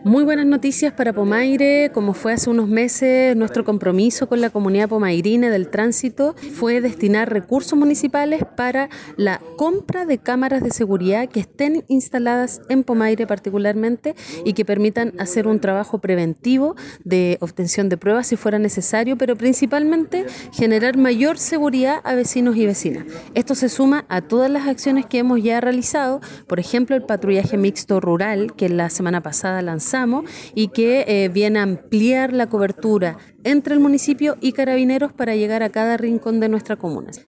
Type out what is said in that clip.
Muy buenas noticias para Pomaire. Como fue hace unos meses, nuestro compromiso con la comunidad pomairina del tránsito fue destinar recursos municipales para la compra de cámaras de seguridad que estén instaladas en Pomaire particularmente y que permitan hacer un trabajo preventivo de obtención de pruebas si fuera necesario, pero principalmente generar mayor seguridad a vecinos y vecinas. Esto se suma a todas las acciones que hemos ya realizado, por ejemplo, el patrullaje mixto rural que la semana pasada lanzamos y que viene a ampliar la cobertura entre el municipio y Carabineros para llegar a cada rincón de nuestra comuna.